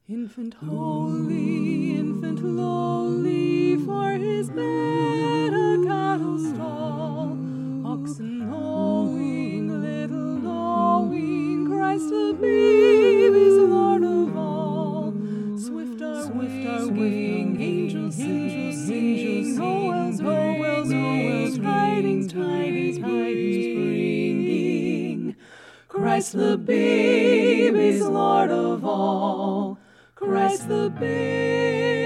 Infant holy, infant lowly, for his bed a cattle stall. Oxen lowing, little knowing, Christ the babe is Lord of all. Swift are winging, angels sing, Noel's tidings bringing. Christ the babe is Lord of all. Christ the babe